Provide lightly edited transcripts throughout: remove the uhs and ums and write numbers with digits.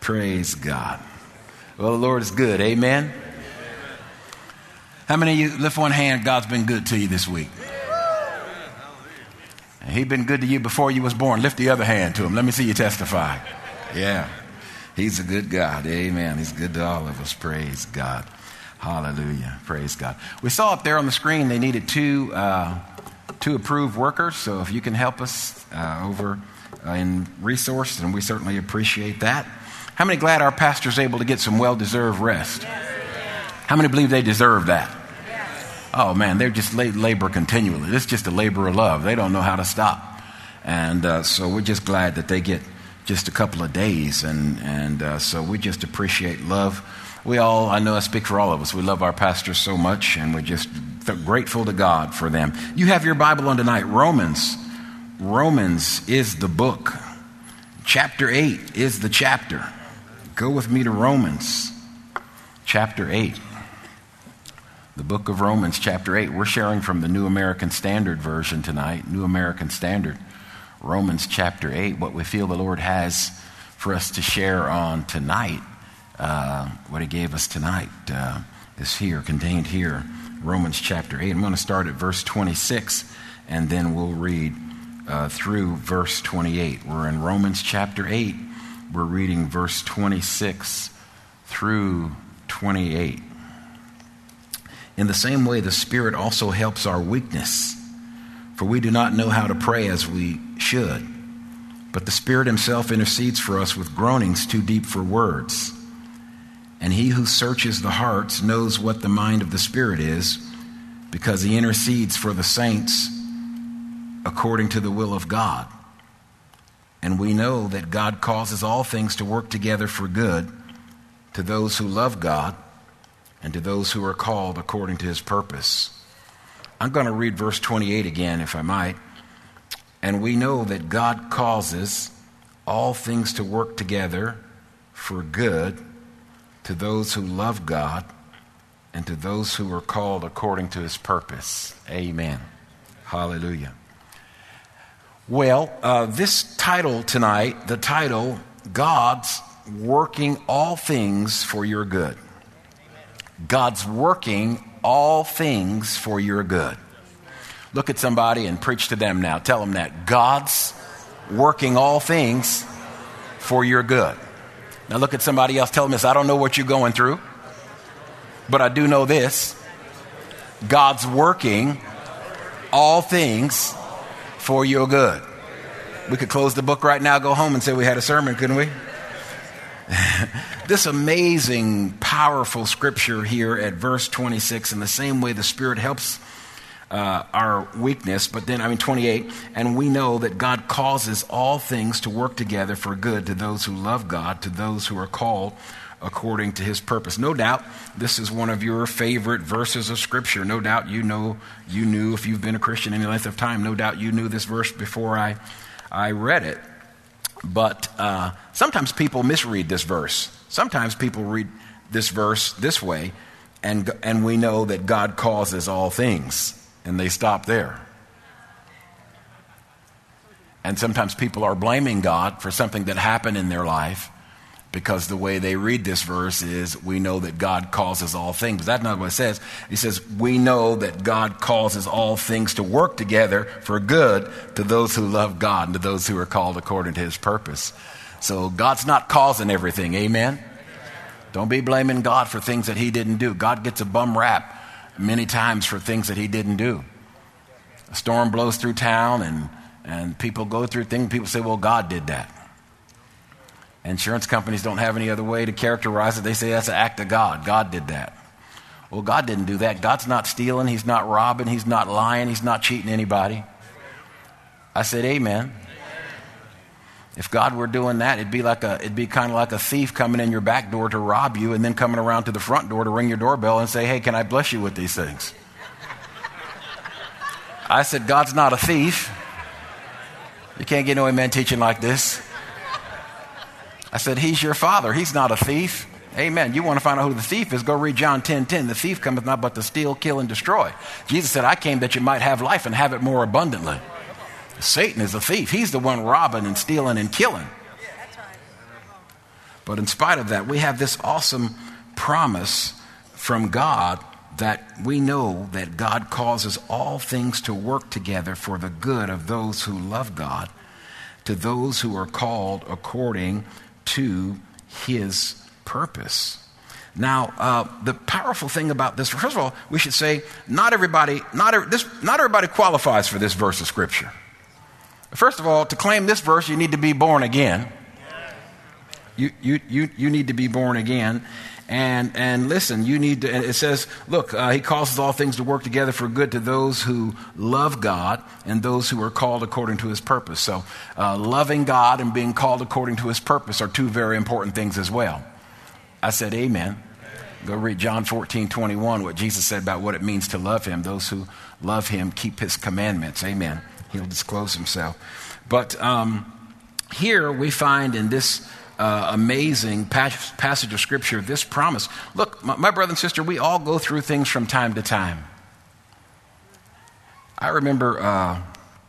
Praise God. Well, the Lord is good. Amen. How many of you, lift one hand, God's been good to you this week? And He's been good to you before you was born. Lift the other hand to Him. Let me see you testify. Yeah. He's a good God. Amen. He's good to all of us. Praise God. Hallelujah. Praise God. We saw up there on the screen they needed two approved workers. So if you can help us over in resource, and we certainly appreciate that. How many glad our pastor's able to get some well-deserved rest? How many believe they deserve that? Oh man, they're just labor continually. This is just a labor of love. They don't know how to stop. And so we're just glad that they get just a couple of days. And so we just appreciate love. I know I speak for all of us. We love our pastors so much, and we're just grateful to God for them. You have your Bible on tonight. Romans is the book. Chapter 8 is the chapter. Go with me to Romans chapter 8. The book of Romans chapter 8. We're sharing from the New American Standard Version tonight. New American Standard. Romans chapter 8. What we feel the Lord has for us to share on tonight. What He gave us tonight is here, contained here. Romans chapter 8. I'm going to start at verse 26, and then we'll read through verse 28. We're in Romans chapter 8. We're reading verse 26 through 28. In the same way, the Spirit also helps our weakness, for we do not know how to pray as we should. But the Spirit Himself intercedes for us with groanings too deep for words. And He who searches the hearts knows what the mind of the Spirit is, because He intercedes for the saints according to the will of God. And we know that God causes all things to work together for good to those who love God and to those who are called according to His purpose. I'm going to read verse 28 again, if I might. And we know that God causes all things to work together for good to those who love God and to those who are called according to His purpose. Amen. Hallelujah. Well, this title tonight, the title, God's Working All Things for Your Good. God's working all things for your good. Look at somebody and preach to them now. Tell them that. God's working all things for your good. Now look at somebody else. Tell them this. I don't know what you're going through, but I do know this. God's working all things for your good. We could close the book right now, go home and say we had a sermon, couldn't we? This amazing, powerful scripture here at verse 26, in the same way the Spirit helps our weakness, 28, and we know that God causes all things to work together for good to those who love God, to those who are called according to His purpose. No doubt this is one of your favorite verses of Scripture. No doubt you knew, if you've been a Christian any length of time, no doubt you knew this verse before I read it. But sometimes people misread this verse. Sometimes people read this verse this way, and we know that God causes all things, and they stop there. And sometimes people are blaming God for something that happened in their life, because the way they read this verse is, we know that God causes all things. But that's not what it says. It says, we know that God causes all things to work together for good to those who love God and to those who are called according to His purpose. So God's not causing everything. Amen? Don't be blaming God for things that He didn't do. God gets a bum rap many times for things that He didn't do. A storm blows through town and people go through things. People say, well, God did that. Insurance companies don't have any other way to characterize it. They say that's an act of God. God did that. Well, God didn't do that. God's not stealing. He's not robbing. He's not lying. He's not cheating anybody. I said, amen. If God were doing that, it'd be kind of like a thief coming in your back door to rob you and then coming around to the front door to ring your doorbell and say, hey, can I bless you with these things? I said, God's not a thief. You can't get no amen teaching like this. I said, He's your Father. He's not a thief. Amen. You want to find out who the thief is, go read John 10:10. The thief cometh not but to steal, kill, and destroy. Jesus said, I came that you might have life and have it more abundantly. Satan is a thief. He's the one robbing and stealing and killing. But in spite of that, we have this awesome promise from God that we know that God causes all things to work together for the good of those who love God, to those who are called according to his purpose. Now, the powerful thing about this, first of all, we should say not everybody qualifies for this verse of Scripture. First of all, to claim this verse, you need to be born again. You need to be born again. And listen, you need to, it says, look, he causes all things to work together for good to those who love God and those who are called according to his purpose. So loving God and being called according to his purpose are two very important things as well. I said amen. Go read John 14:21, what Jesus said about what it means to love him. Those who love him keep his commandments. Amen. He'll disclose himself. But here we find in this amazing passage of Scripture, this promise. Look, my brother and sister, we all go through things from time to time. I remember,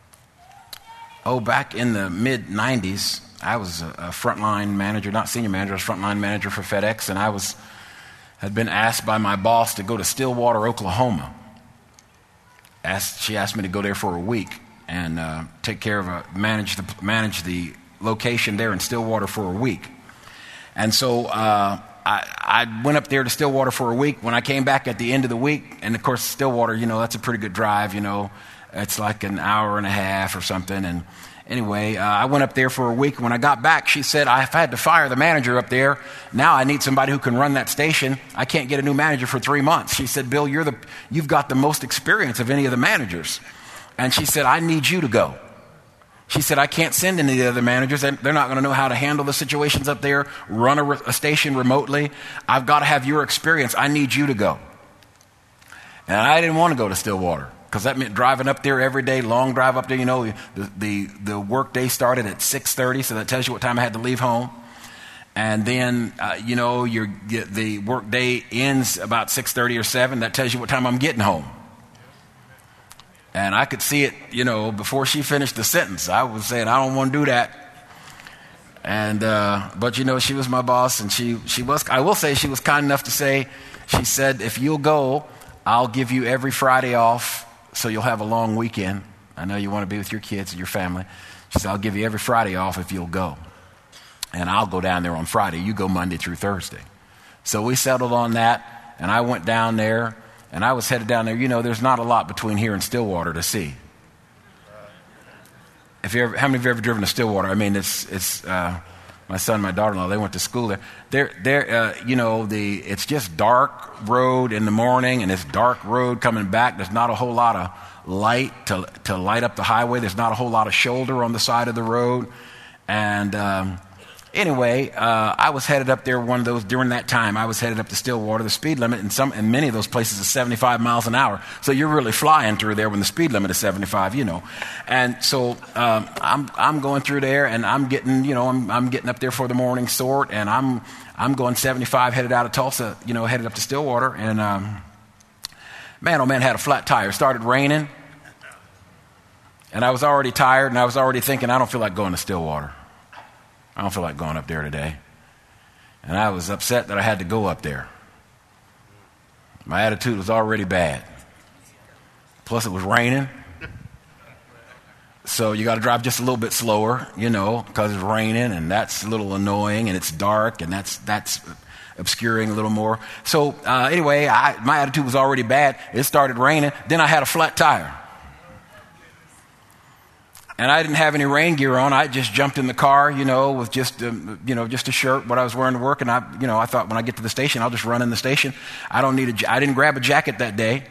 back in the mid-'90s, I was a frontline manager, not senior manager, I was frontline manager for FedEx, and I had been asked by my boss to go to Stillwater, Oklahoma. She asked me to go there for a week and take care of manage the location there in Stillwater for a week. And so I went up there to Stillwater for a week. When I came back at the end of the week, and of course Stillwater, that's a pretty good drive, it's like an hour and a half or something. And anyway, I went up there for a week. When I got back, she said, I've had to fire the manager up there. Now I need somebody who can run that station. I can't get a new manager for 3 months. She said, Bill, you've got the most experience of any of the managers. And she said, I need you to go. She said, I can't send any of the other managers. They're not going to know how to handle the situations up there, run a station remotely. I've got to have your experience. I need you to go. And I didn't want to go to Stillwater because that meant driving up there every day, long drive up there. The work day started at 6:30, so that tells you what time I had to leave home. And then, the work day ends about 6:30 or 7. That tells you what time I'm getting home. And I could see it, before she finished the sentence. I was saying, I don't want to do that. And, but she was my boss, and I will say she was kind enough to say, she said, if you'll go, I'll give you every Friday off so you'll have a long weekend. I know you want to be with your kids and your family. She said, I'll give you every Friday off if you'll go. And I'll go down there on Friday. You go Monday through Thursday. So we settled on that, and I went down there. And I was headed down there. There's not a lot between here and Stillwater to see. How many of you have ever driven to Stillwater? I mean, it's my son and my daughter-in-law. They went to school there. It's just dark road in the morning, and it's dark road coming back. There's not a whole lot of light to light up the highway. There's not a whole lot of shoulder on the side of the road. And anyway, I was headed up there during that time. I was headed up to Stillwater. The speed limit in many of those places is 75 miles an hour. So you're really flying through there when the speed limit is 75, And so I'm going through there, and I'm getting, I'm getting up there for the morning sort, and I'm going 75 headed out of Tulsa, headed up to Stillwater, and man, oh man, had a flat tire. It started raining, and I was already tired, and I was already thinking, I don't feel like going to Stillwater. I don't feel like going up there today. And I was upset that I had to go up there. My attitude was already bad. Plus it was raining. So you got to drive just a little bit slower, because it's raining, and that's a little annoying, and it's dark, and that's obscuring a little more. So anyway, my attitude was already bad. It started raining. Then I had a flat tire. And I didn't have any rain gear on. I just jumped in the car, with just a shirt, what I was wearing to work. And I thought when I get to the station, I'll just run in the station. I didn't grab a jacket that day.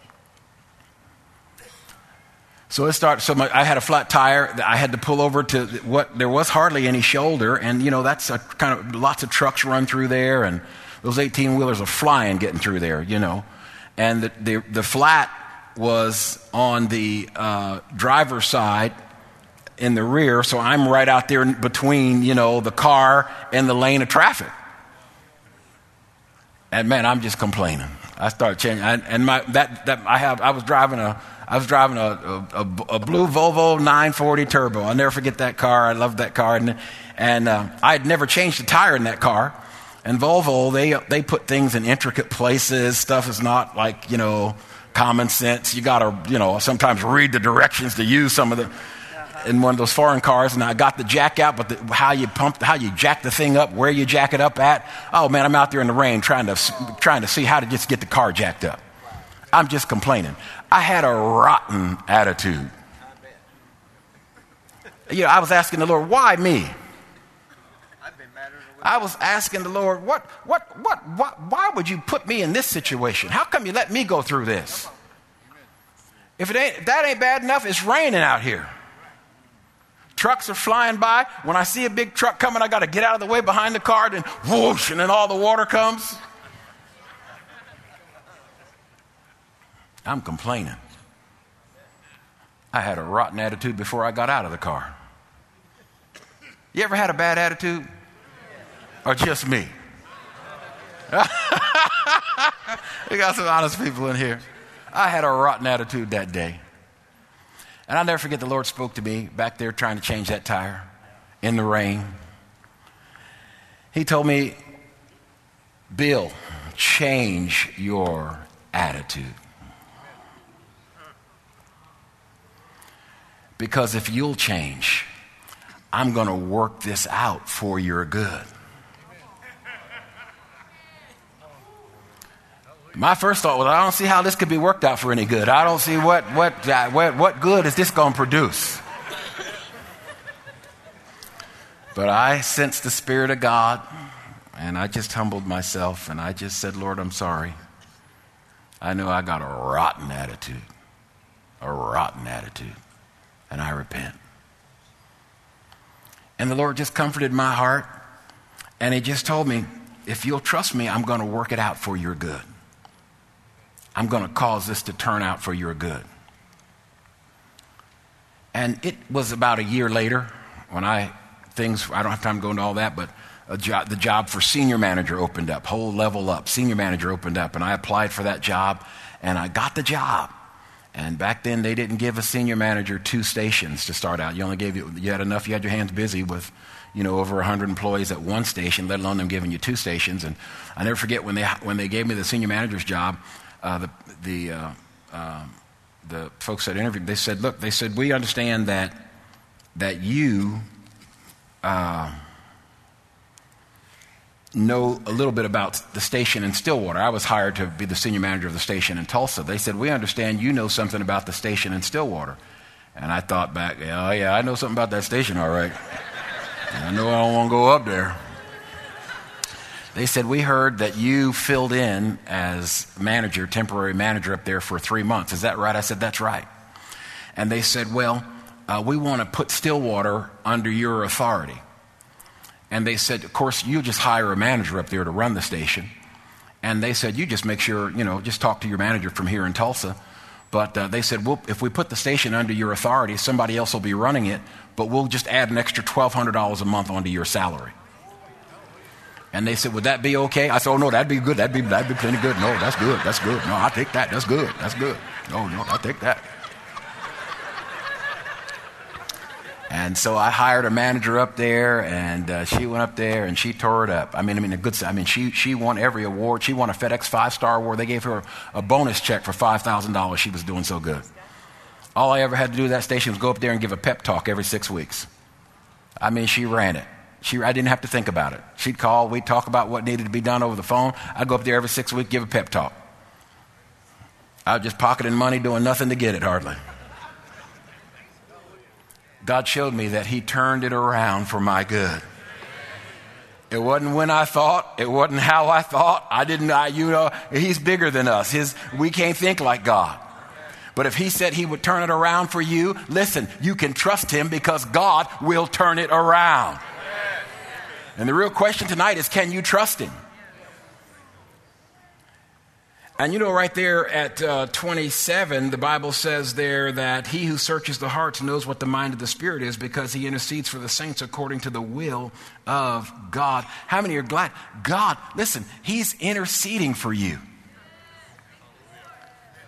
So I had a flat tire. I had to pull over to there was hardly any shoulder. And, that's lots of trucks run through there. And those 18-wheelers are flying getting through there, And the flat was on the driver's side in the rear, so I'm right out there between, the car and the lane of traffic. And man, I'm just complaining. I started changing. I was driving a blue Volvo 940 Turbo. I'll never forget that car. I loved that car. And I had never changed a tire in that car. And Volvo, they put things in intricate places. Stuff is not like, common sense. You got to, sometimes read the directions to use some of the, in one of those foreign cars. And I got the jack out, but how you jack the thing up, where you jack it up at. Oh man, I'm out there in the rain trying to see how to just get the car jacked up. I'm just complaining. I had a rotten attitude. I was asking the Lord, why me? I was asking the Lord, why would you put me in this situation? How come you let me go through this? If that ain't bad enough, it's raining out here. Trucks are flying by. When I see a big truck coming, I got to get out of the way behind the car, then whoosh, and then all the water comes. I'm complaining. I had a rotten attitude before I got out of the car. You ever had a bad attitude? Or just me? We got some honest people in here. I had a rotten attitude that day. And I'll never forget the Lord spoke to me back there trying to change that tire in the rain. He told me, Bill, change your attitude. Because if you'll change, I'm going to work this out for your good. My first thought was, I don't see how this could be worked out for any good. I don't see what good is this going to produce. But I sensed the Spirit of God, and I just humbled myself, and I just said, Lord, I'm sorry. I knew I got a rotten attitude, and I repent. And the Lord just comforted my heart, and He just told me, if you'll trust me, I'm going to work it out for your good. I'm going to cause this to turn out for your good. And it was about a year later when I don't have time to go into all that, but the job for senior manager opened up, whole level up, senior manager opened up, and I applied for that job, and I got the job. And back then, they didn't give a senior manager 2 stations to start out. You had enough, you had your hands busy with, over 100 employees at one station, let alone them giving you 2 stations. And I never forget when they gave me the senior manager's job, the folks that interviewed, they said, look, we understand that you know a little bit about the station in Stillwater. I was hired to be the senior manager of the station in Tulsa. They said, we understand you know something about the station in Stillwater. And I thought back, oh yeah, I know something about that station, all right. I know I don't want to go up there. They said, we heard that you filled in as manager, temporary manager up there for 3 months. Is that right? I said, that's right. And they said, well, we want to put Stillwater under your authority. And they said, of course, you just hire a manager up there to run the station. And they said, you just make sure, just talk to your manager from here in Tulsa. But they said, well, if we put the station under your authority, somebody else will be running it, but we'll just add an extra $1,200 a month onto your salary. And they said, would that be okay? I said, oh, no, that'd be good. That'd be plenty good. No, that's good. That's good. No, I'll take that. That's good. That's good. No, I'll take that. And so I hired a manager up there, and she went up there, and she tore it up. She won every award. She won a FedEx 5-star award. They gave her a bonus check for $5,000. She was doing so good. All I ever had to do at that station was go up there and give a pep talk every 6 weeks. She ran it. I didn't have to think about it. She'd call, we'd talk about what needed to be done over the phone. I'd go up there every 6 weeks, give a pep talk. I was just pocketing money, doing nothing to get it, hardly. God showed me that He turned it around for my good. It wasn't when I thought. It wasn't how I thought. He's bigger than us. We can't think like God. But if He said He would turn it around for you, listen, you can trust Him because God will turn it around. And the real question tonight is, can you trust Him? And right there at 27, the Bible says there that He who searches the hearts knows what the mind of the Spirit is, because He intercedes for the saints according to the will of God. How many are glad? God, listen, He's interceding for you.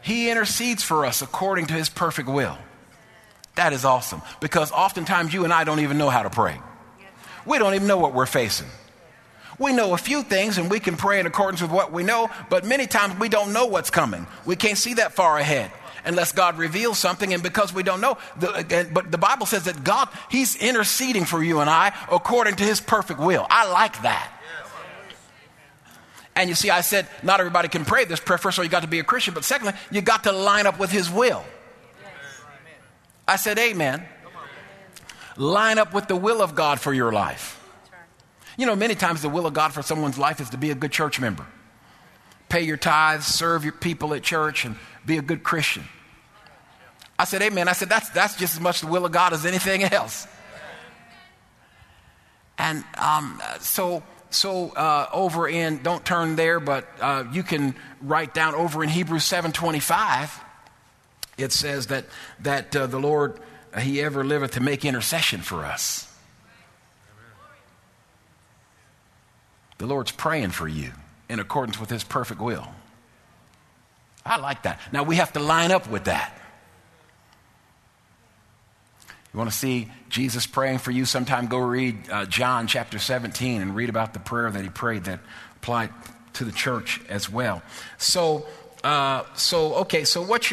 he intercedes for us according to his perfect will. That is awesome, because oftentimes you and I don't even know how to pray. We don't even know what we're facing. We know a few things and we can pray in accordance with what we know, but many times we don't know what's coming. We can't see that far ahead unless God reveals something, and because we don't know, but the Bible says that God, he's interceding for you and I according to his perfect will. I like that. And you see, I said not everybody can pray this prayer. First of all, you got to be a Christian, but secondly, you got to line up with his will. I said amen. Line up with the will of God for your life. You know, many times the will of God for someone's life is to be a good church member. Pay your tithes, serve your people at church, and be a good Christian. I said amen. I said that's just as much the will of God as anything else. And so over in, don't turn there, but you can write down over in Hebrews 7:25. It says that the Lord, he ever liveth to make intercession for us. The Lord's praying for you in accordance with his perfect will. I like that. Now we have to line up with that. You want to see Jesus praying for you? Sometime go read John chapter 17 and read about the prayer that he prayed that applied to the church as well. So what's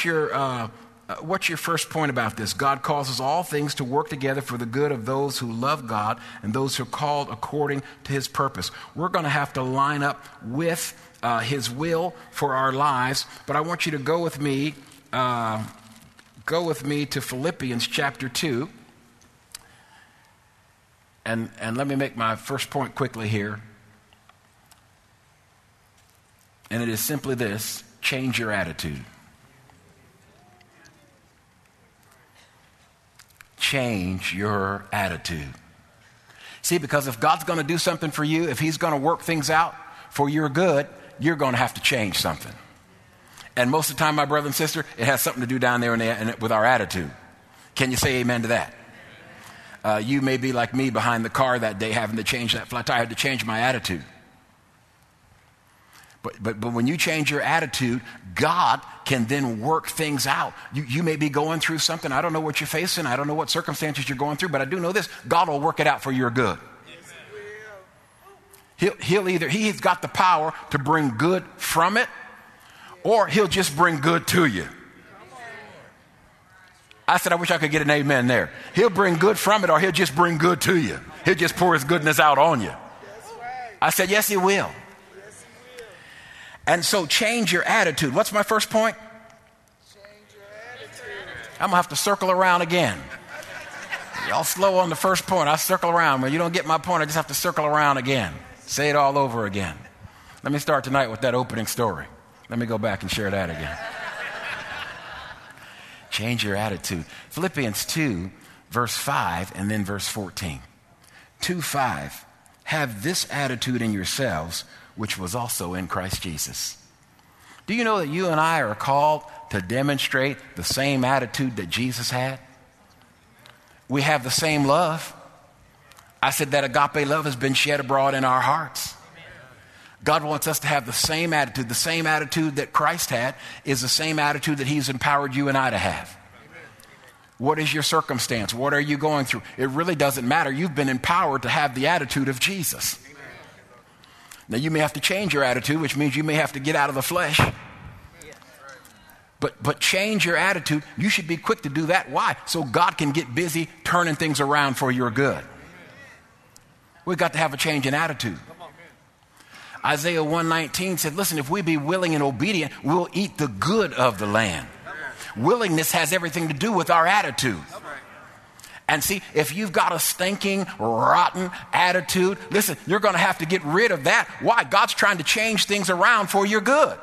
your first point about this? God causes all things to work together for the good of those who love God and those who are called according to his purpose. We're going to have to line up with his will for our lives, but I want you to go with me to Philippians chapter 2. And let me make my first point quickly here. And it is simply this: change your attitude. Change your attitude. See, because if God's going to do something for you, if he's going to work things out for your good, you're going to have to change something. And most of the time, my brother and sister, it has something to do down there with our attitude. Can you say amen to that? You may be like me behind the car that day having to change that flat tire. I had to change my attitude. But when you change your attitude, God can then work things out. You may be going through something. I don't know what you're facing. I don't know what circumstances you're going through, but I do know this: God will work it out for your good. He's got the power to bring good from it, or he'll just bring good to you. I said, I wish I could get an amen there. He'll bring good from it, or he'll just bring good to you. He'll just pour his goodness out on you. I said, yes, he will. And so change your attitude. What's my first point? Change your attitude. I'm going to have to circle around again. Y'all slow on the first point. I circle around. When you don't get my point, I just have to circle around again. Say it all over again. Let me start tonight with that opening story. Let me go back and share that again. Change your attitude. Philippians 2, verse 5, and then verse 14. 2:5. Have this attitude in yourselves, which was also in Christ Jesus. Do you know that you and I are called to demonstrate the same attitude that Jesus had? We have the same love. I said that agape love has been shed abroad in our hearts. God wants us to have the same attitude. The same attitude that Christ had is the same attitude that he's empowered you and I to have. What is your circumstance? What are you going through? It really doesn't matter. You've been empowered to have the attitude of Jesus. Now, you may have to change your attitude, which means you may have to get out of the flesh. But change your attitude. You should be quick to do that. Why? So God can get busy turning things around for your good. We've got to have a change in attitude. Isaiah 1:19 said, listen, if we be willing and obedient, we'll eat the good of the land. Willingness has everything to do with our attitude. And see, if you've got a stinking, rotten attitude, listen, you're going to have to get rid of that. Why? God's trying to change things around for your good.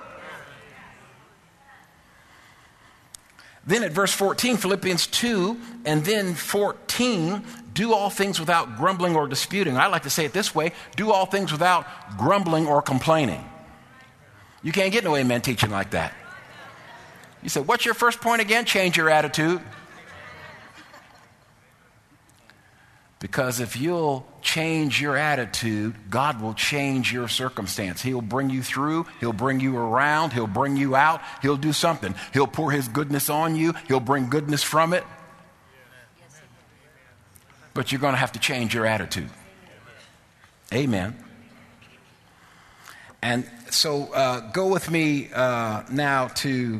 Then at verse 14, Philippians 2, and then 14, do all things without grumbling or disputing. I like to say it this way: do all things without grumbling or complaining. You can't get no amen teaching like that. You said, what's your first point again? Change your attitude. Because if you'll change your attitude, God will change your circumstance. He'll bring you through. He'll bring you around. He'll bring you out. He'll do something. He'll pour his goodness on you. He'll bring goodness from it. But you're going to have to change your attitude. Amen. And so go with me now to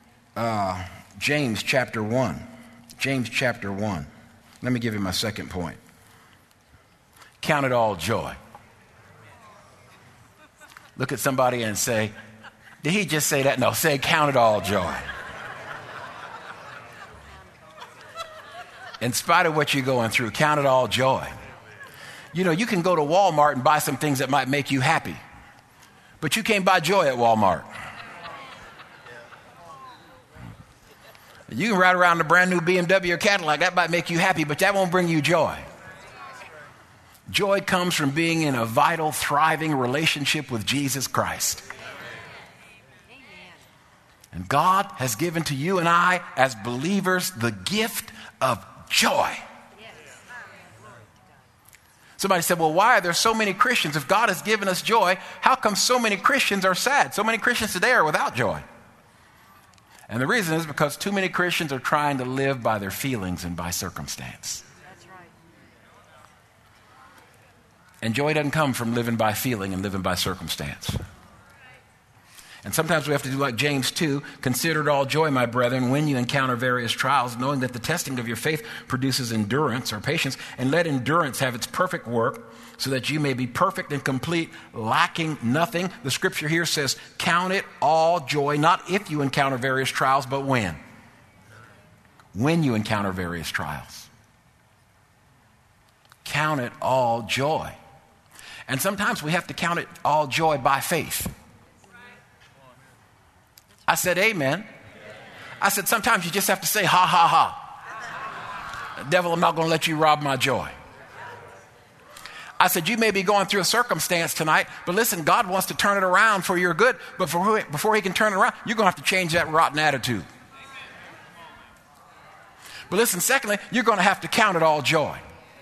James chapter 1. James chapter 1. Let me give you my second point. Count it all joy. Look at somebody and say, did he just say that? No, say count it all joy. In spite of what you're going through, count it all joy. You know, you can go to Walmart and buy some things that might make you happy, but you can't buy joy at Walmart. You can ride around in a brand new BMW or Cadillac. That might make you happy, but that won't bring you joy. Joy comes from being in a vital, thriving relationship with Jesus Christ. And God has given to you and I, as believers, the gift of joy. Somebody said, well, why are there so many Christians? If God has given us joy, how come so many Christians are sad? So many Christians today are without joy. And the reason is because too many Christians are trying to live by their feelings and by circumstance. That's right. And joy doesn't come from living by feeling and living by circumstance. And sometimes we have to do like James 2, consider it all joy, my brethren, when you encounter various trials, knowing that the testing of your faith produces endurance or patience, and let endurance have its perfect work, so that you may be perfect and complete, lacking nothing. The scripture here says, count it all joy, not if you encounter various trials, but when. When you encounter various trials. Count it all joy. And sometimes we have to count it all joy by faith. I said, amen. I said, sometimes you just have to say, ha, ha, ha. Devil, I'm not going to let you rob my joy. I said, you may be going through a circumstance tonight, but listen, God wants to turn it around for your good. But before he can turn it around, you're going to have to change that rotten attitude. But listen, secondly, you're going to have to count it all joy.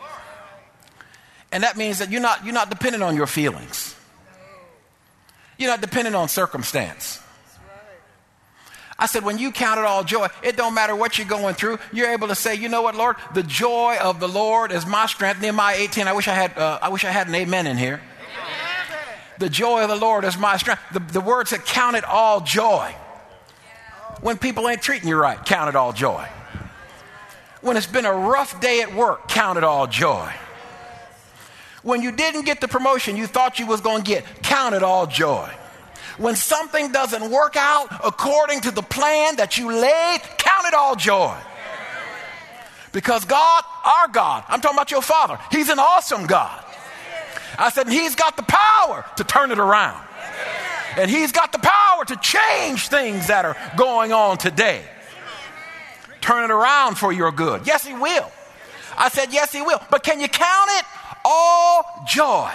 And that means that you're not dependent on your feelings. You're not dependent on circumstance. I said, when you count it all joy, it don't matter what you're going through. You're able to say, you know what, Lord? The joy of the Lord is my strength. Nehemiah 18. I wish I had an amen in here. The joy of the Lord is my strength. The word said, count it all joy. When people ain't treating you right, count it all joy. When it's been a rough day at work, count it all joy. When you didn't get the promotion you thought you was going to get, count it all joy. When something doesn't work out according to the plan that you laid, count it all joy. Because God, our God, I'm talking about your Father, He's an awesome God. I said, and He's got the power to turn it around. And He's got the power to change things that are going on today. Turn it around for your good. Yes, He will. I said, yes, He will. But can you count it all joy?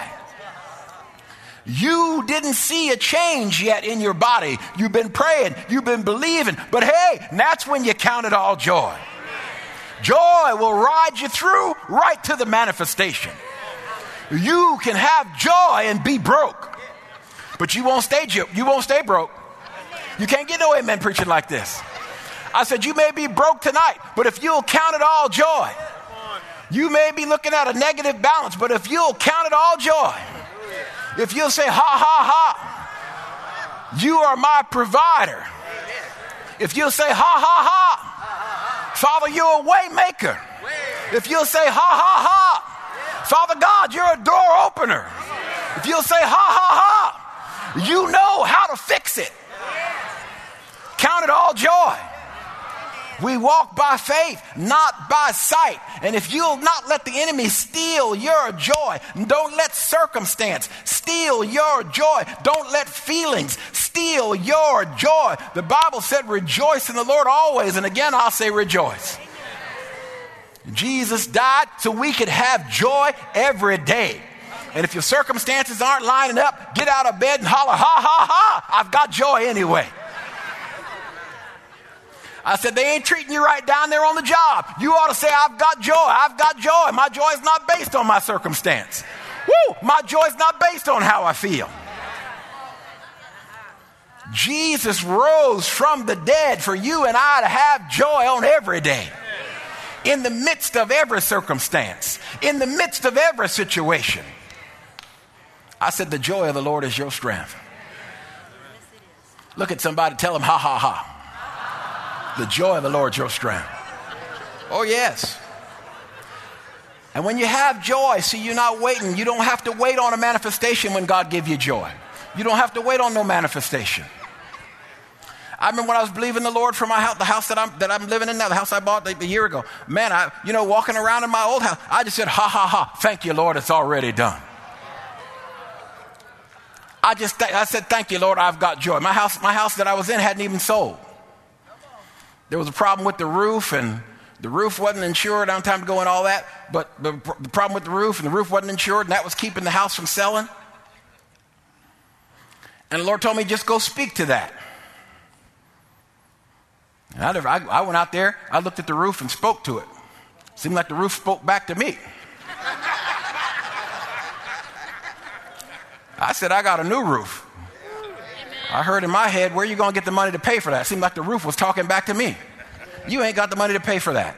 You didn't see a change yet in your body. You've been praying. You've been believing. But hey, that's when you count it all joy. Joy will ride you through right to the manifestation. You can have joy and be broke. But you won't stay broke. You can't get no amen preaching like this. I said, you may be broke tonight, but if you'll count it all joy. You may be looking at a negative balance, but if you'll count it all joy. If you'll say, ha, ha, ha, you are my provider. If you'll say, ha, ha, ha, Father, you're a way maker. If you'll say, ha, ha, ha, Father God, you're a door opener. If you'll say, ha, ha, ha, you know how to fix it. Count it all joy. We walk by faith, not by sight. And if you'll not let the enemy steal your joy, don't let circumstance steal your joy. Don't let feelings steal your joy. The Bible said, rejoice in the Lord always. And again, I'll say rejoice. Jesus died so we could have joy every day. And if your circumstances aren't lining up, get out of bed and holler, ha, ha, ha, I've got joy anyway. I said, they ain't treating you right down there on the job. You ought to say, I've got joy. I've got joy. My joy is not based on my circumstance. Woo! My joy is not based on how I feel. Jesus rose from the dead for you and I to have joy on every day. In the midst of every circumstance. In the midst of every situation. I said, the joy of the Lord is your strength. Look at somebody, tell them, ha, ha, ha. The joy of the Lord is your strength. Oh, yes. And when you have joy, see, you're not waiting. You don't have to wait on a manifestation when God gives you joy. You don't have to wait on no manifestation. I remember when I was believing the Lord for my house, the house that I'm living in now, the house I bought a year ago. Man, walking around in my old house, I just said, ha, ha, ha. Thank you, Lord, it's already done. I said, thank you, Lord, I've got joy. My house that I was in hadn't even sold. There was a problem with the roof, and the roof wasn't insured on time to go and all that. But the problem with the roof, and the roof wasn't insured, and that was keeping the house from selling. And the Lord told me, just go speak to that. And I went out there, I looked at the roof and spoke to it. Seemed like the roof spoke back to me. I said, I got a new roof. I heard in my head, where are you going to get the money to pay for that? It seemed like the roof was talking back to me. You ain't got the money to pay for that.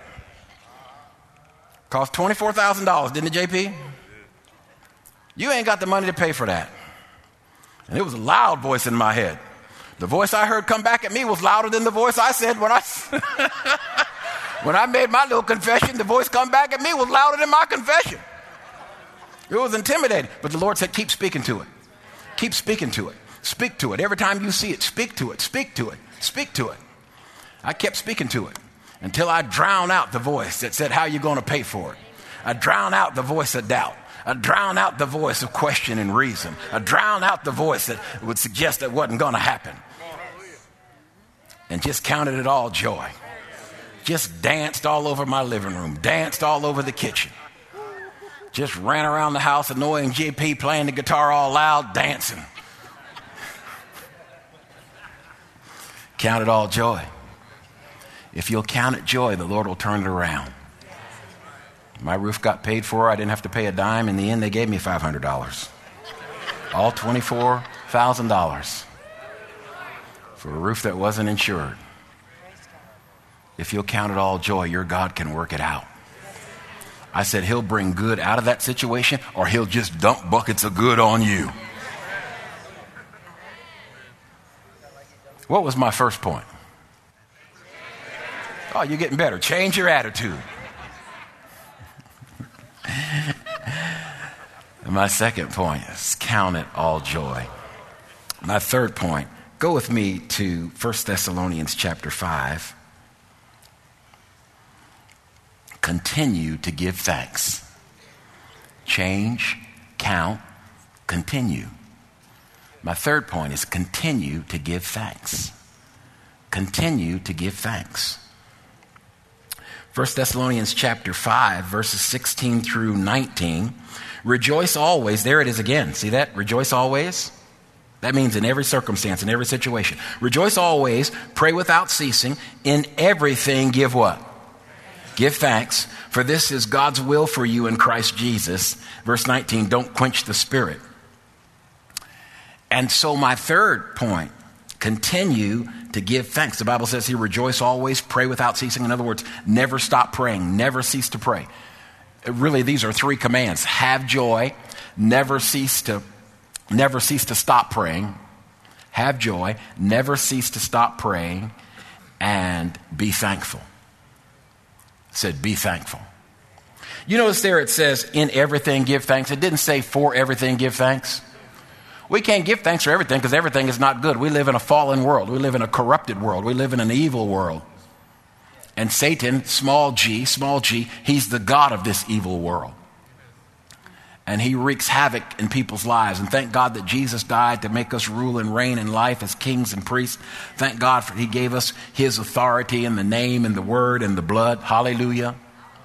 Cost $24,000, didn't it, JP? You ain't got the money to pay for that. And it was a loud voice in my head. The voice I heard come back at me was louder than the voice I said when I made my little confession. The voice come back at me was louder than my confession. It was intimidating. But the Lord said, keep speaking to it. Keep speaking to it. Speak to it. Every time you see it, speak to it. Speak to it. Speak to it. I kept speaking to it until I drowned out the voice that said, how are you going to pay for it? I drowned out the voice of doubt. I drowned out the voice of question and reason. I drowned out the voice that would suggest that wasn't going to happen. And just counted it all joy. Just danced all over my living room. Danced all over the kitchen. Just ran around the house annoying JP, playing the guitar all loud, dancing. Count it all joy. If you'll count it joy, the Lord will turn it around. My roof got paid for. I didn't have to pay a dime. In the end, they gave me $500. All $24,000 for a roof that wasn't insured. If you'll count it all joy, your God can work it out. I said, he'll bring good out of that situation, or he'll just dump buckets of good on you. What was my first point? Oh, you're getting better. Change your attitude. And my second point is count it all joy. My third point, go with me to 1 Thessalonians chapter 5. Continue to give thanks. Change, count, continue. My third point is continue to give thanks. Continue to give thanks. 1 Thessalonians chapter 5, verses 16 through 19. Rejoice always. There it is again. See that? Rejoice always. That means in every circumstance, in every situation. Rejoice always. Pray without ceasing. In everything give what? Give thanks, for this is God's will for you in Christ Jesus. Verse 19, don't quench the spirit. And so my third point, continue to give thanks. The Bible says here, rejoice always, pray without ceasing. In other words, never stop praying, never cease to pray. Really, these are three commands. Have joy, never cease to stop praying. Have joy, never cease to stop praying, and be thankful. Said, be thankful. You notice there it says, in everything give thanks. It didn't say for everything give thanks. We can't give thanks for everything because everything is not good. We live in a fallen world. We live in a corrupted world. We live in an evil world. And Satan, small g, he's the god of this evil world. And he wreaks havoc in people's lives. And thank God that Jesus died to make us rule and reign in life as kings and priests. Thank God for he gave us his authority in the name and the word and the blood. Hallelujah.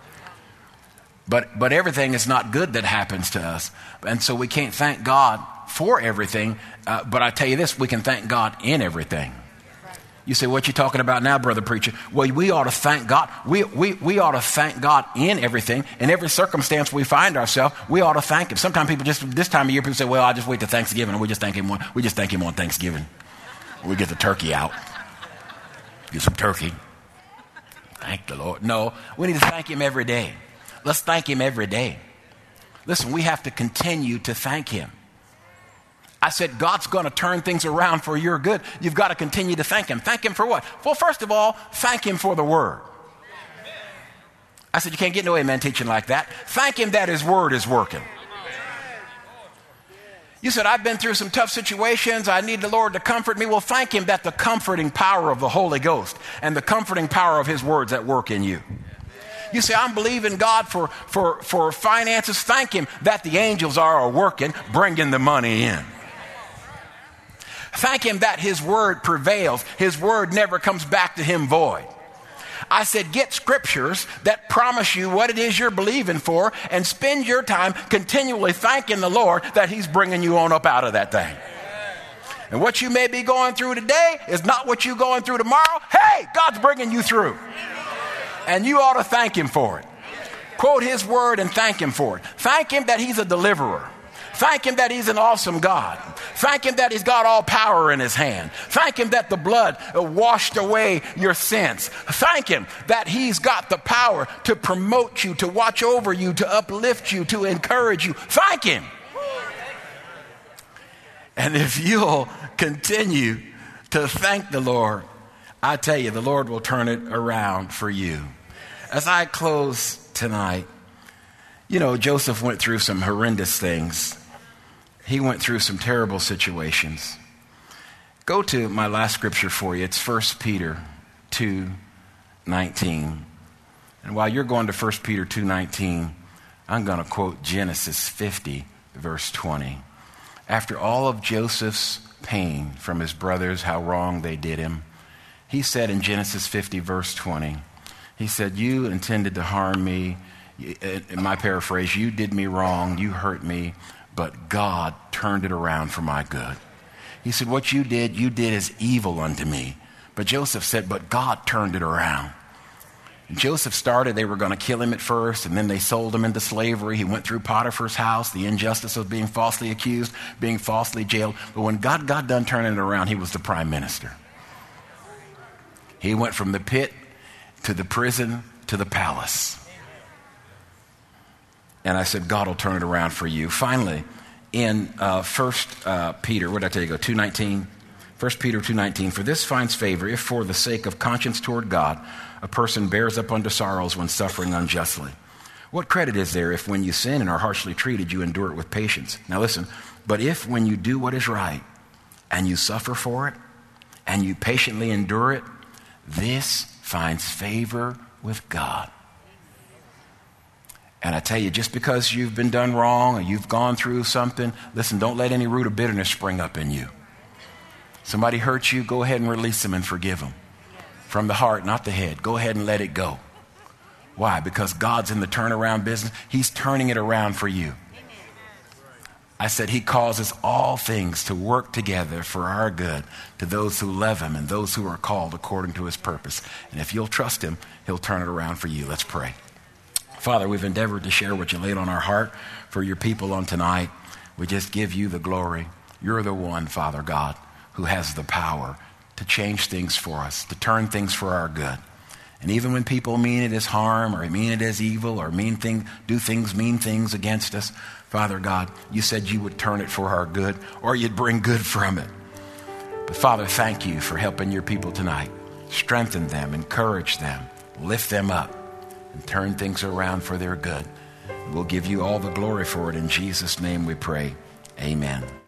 But everything is not good that happens to us. And so we can't thank God for everything. But I tell you this, we can thank God in everything. You say, what you talking about now, brother preacher? Well, we ought to thank God. We ought to thank God in everything. In every circumstance we find ourselves, we ought to thank him. Sometimes people just, this time of year, people say, well, I'll just wait till Thanksgiving. And we just thank him on Thanksgiving. We get the turkey out. Get some turkey. Thank the Lord. No, we need to thank him every day. Let's thank him every day. Listen, we have to continue to thank him. I said, God's going to turn things around for your good. You've got to continue to thank him. Thank him for what? Well, first of all, thank him for the word. I said, you can't get no amen teaching like that. Thank him that his word is working. You said, I've been through some tough situations. I need the Lord to comfort me. Well, thank him that the comforting power of the Holy Ghost and the comforting power of his words at work in you. You say, I'm believing God for finances. Thank him that the angels are working, bringing the money in. Thank him that his word prevails. His word never comes back to him void. I said, get scriptures that promise you what it is you're believing for and spend your time continually thanking the Lord that he's bringing you on up out of that thing. And what you may be going through today is not what you're going through tomorrow. Hey, God's bringing you through. And you ought to thank him for it. Quote his word and thank him for it. Thank him that he's a deliverer. Thank him that he's an awesome God. Thank him that he's got all power in his hand. Thank him that the blood washed away your sins. Thank him that he's got the power to promote you, to watch over you, to uplift you, to encourage you. Thank him. And if you'll continue to thank the Lord, I tell you, the Lord will turn it around for you. As I close tonight, you know, Joseph went through some horrendous things. He went through some terrible situations. Go to my last scripture for you. It's 1 Peter 2:19. And while you're going to 1 Peter 2:19, I'm going to quote Genesis 50, verse 20. After all of Joseph's pain from his brothers, how wrong they did him, he said in Genesis 50, verse 20, he said, you intended to harm me. In my paraphrase, you did me wrong, you hurt me, but God turned it around for my good. He said, what you did as evil unto me. But Joseph said, but God turned it around. And Joseph started, they were going to kill him at first, and then they sold him into slavery. He went through Potiphar's house, the injustice of being falsely accused, being falsely jailed. But when God got done turning it around, he was the prime minister. He went from the pit to the prison to the palace. And I said, God will turn it around for you. Finally, in 1 Peter, what did I tell you? 2:19. 1 Peter 2:19. For this finds favor if for the sake of conscience toward God, a person bears up under sorrows when suffering unjustly. What credit is there if when you sin and are harshly treated, you endure it with patience? Now listen, but if when you do what is right and you suffer for it and you patiently endure it, this finds favor with God. And I tell you, just because you've been done wrong or you've gone through something, listen, don't let any root of bitterness spring up in you. Somebody hurt you, go ahead and release them and forgive them. From the heart, not the head. Go ahead and let it go. Why? Because God's in the turnaround business. He's turning it around for you. I said he causes all things to work together for our good to those who love him and those who are called according to his purpose. And if you'll trust him, he'll turn it around for you. Let's pray. Father, we've endeavored to share what you laid on our heart for your people on tonight. We just give you the glory. You're the one, Father God, who has the power to change things for us, to turn things for our good. And even when people mean it as harm or mean it as evil or mean things against us, Father God, you said you would turn it for our good or you'd bring good from it. But Father, thank you for helping your people tonight. Strengthen them, encourage them, lift them up, and turn things around for their good. We'll give you all the glory for it. In Jesus' name we pray. Amen.